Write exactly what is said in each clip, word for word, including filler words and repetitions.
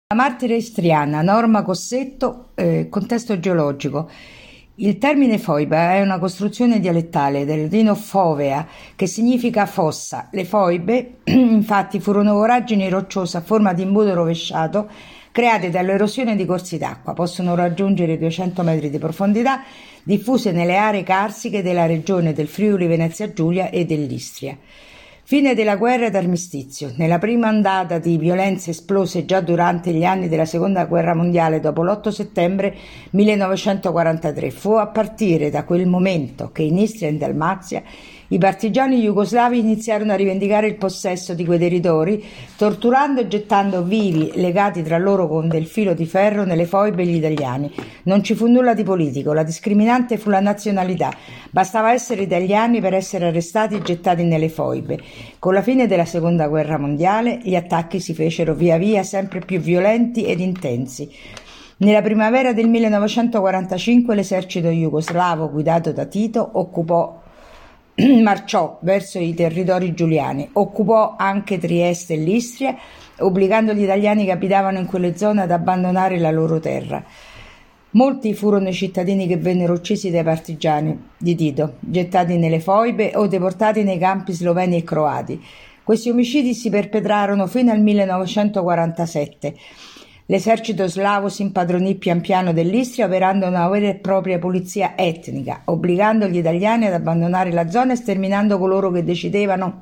La martire istriana, Norma Cossetto, eh, contesto geologico. Il termine foiba è una costruzione dialettale del latino fovea, che significa fossa. Le foibe, infatti, furono voragini rocciose a forma di imbuto rovesciato create dall'erosione di corsi d'acqua. Possono raggiungere duecento metri di profondità, diffuse nelle aree carsiche della regione del Friuli Venezia Giulia e dell'Istria. Fine della guerra d'armistizio. Nella prima ondata di violenze esplose già durante gli anni della Seconda Guerra Mondiale dopo l'otto settembre millenovecentoquarantatré, fu a partire da quel momento che in Istria e in Dalmazia i partigiani jugoslavi iniziarono a rivendicare il possesso di quei territori, torturando e gettando vivi, legati tra loro con del filo di ferro, nelle foibe gli italiani. Non ci fu nulla di politico, la discriminante fu la nazionalità. Bastava essere italiani per essere arrestati e gettati nelle foibe. Con la fine della Seconda Guerra Mondiale, gli attacchi si fecero via via sempre più violenti ed intensi. Nella primavera del millenovecentoquarantacinque l'esercito jugoslavo guidato da Tito occupò marciò verso i territori giuliani, occupò anche Trieste e l'Istria, obbligando gli italiani che abitavano in quelle zone ad abbandonare la loro terra. Molti furono i cittadini che vennero uccisi dai partigiani di Tito, gettati nelle foibe o deportati nei campi sloveni e croati. Questi omicidi si perpetrarono fino al millenovecentoquarantasette. L'esercito slavo si impadronì pian piano dell'Istria, operando una vera e propria pulizia etnica, obbligando gli italiani ad abbandonare la zona e sterminando coloro che decidevano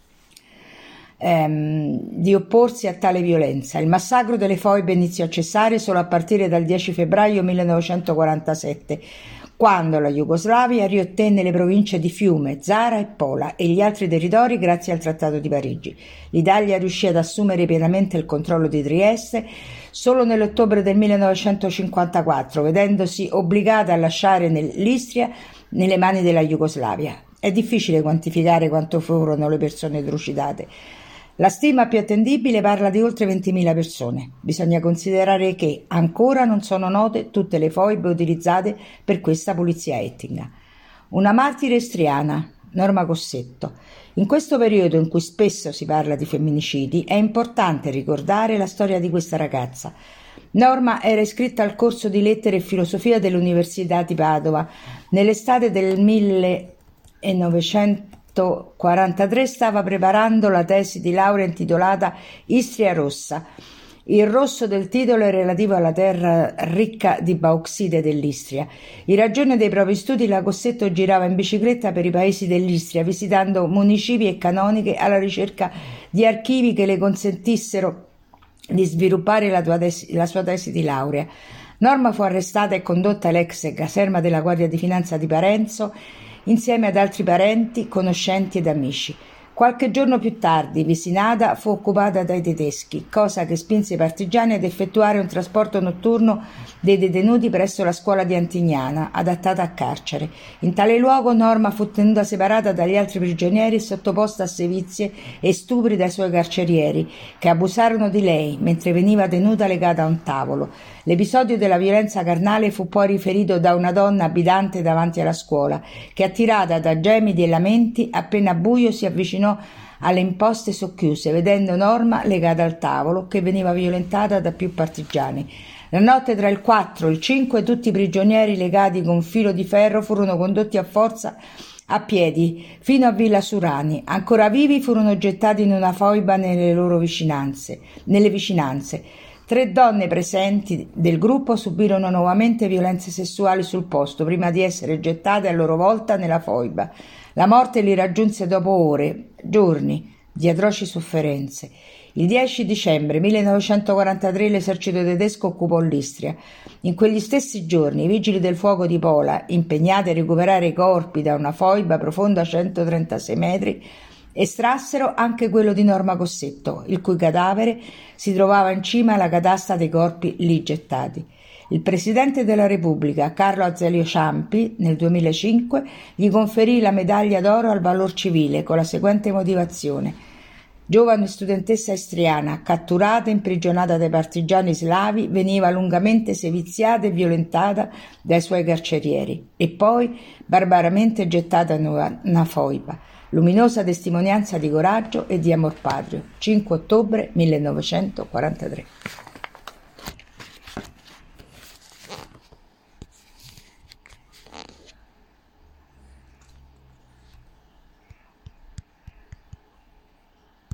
ehm, di opporsi a tale violenza. Il massacro delle foibe iniziò a cessare solo a partire dal dieci febbraio millenovecentoquarantasette, quando la Jugoslavia riottenne le province di Fiume, Zara e Pola e gli altri territori grazie al Trattato di Parigi. L'Italia riuscì ad assumere pienamente il controllo di Trieste solo nell'ottobre del millenovecentocinquantaquattro, vedendosi obbligata a lasciare l'Istria nelle mani della Jugoslavia. È difficile quantificare quanto furono le persone trucidate. La stima più attendibile parla di oltre ventimila persone. Bisogna considerare che ancora non sono note tutte le foibe utilizzate per questa pulizia etnica. Una martire istriana, Norma Cossetto. In questo periodo in cui spesso si parla di femminicidi è importante ricordare la storia di questa ragazza. Norma era iscritta al corso di lettere e filosofia dell'Università di Padova. Nell'estate del millenovecentoquarantatré stava preparando la tesi di laurea intitolata Istria Rossa. Il rosso del titolo è relativo alla terra ricca di bauxite dell'Istria. In ragione dei propri studi, la Cossetto girava in bicicletta per i paesi dell'Istria, visitando municipi e canoniche alla ricerca di archivi che le consentissero di sviluppare la, tua tesi, la sua tesi di laurea. Norma fu arrestata e condotta all'ex caserma della Guardia di Finanza di Parenzo insieme ad altri parenti, conoscenti ed amici. Qualche giorno più tardi Visinada fu occupata dai tedeschi, cosa che spinse i partigiani ad effettuare un trasporto notturno dei detenuti presso la scuola di Antignana, adattata a carcere. In tale luogo Norma fu tenuta separata dagli altri prigionieri e sottoposta a sevizie e stupri dai suoi carcerieri, che abusarono di lei mentre veniva tenuta legata a un tavolo. L'episodio della violenza carnale fu poi riferito da una donna abitante davanti alla scuola, che, attirata da gemiti e lamenti, appena buio si avvicinò alle imposte socchiuse, vedendo Norma legata al tavolo, che veniva violentata da più partigiani. La notte tra il quattro e il cinque tutti i prigionieri legati con filo di ferro furono condotti a forza a piedi fino a Villa Surani. Ancora vivi furono gettati in una foiba nelle loro vicinanze, nelle vicinanze. Tre donne presenti del gruppo subirono nuovamente violenze sessuali sul posto, prima di essere gettate a loro volta nella foiba. La morte li raggiunse dopo ore, giorni di atroci sofferenze. Il dieci dicembre millenovecentoquarantatré l'esercito tedesco occupò l'Istria. In quegli stessi giorni i vigili del fuoco di Pola, impegnati a recuperare i corpi da una foiba profonda centotrentasei metri, estrassero anche quello di Norma Cossetto, il cui cadavere si trovava in cima alla catasta dei corpi lì gettati. Il Presidente della Repubblica, Carlo Azeglio Ciampi, nel duemilacinque gli conferì la medaglia d'oro al valor civile con la seguente motivazione: giovane studentessa istriana, catturata e imprigionata dai partigiani slavi, veniva lungamente seviziata e violentata dai suoi carcerieri e poi barbaramente gettata in una foiba. Luminosa testimonianza di coraggio e di amor patrio. cinque ottobre millenovecentoquarantatré.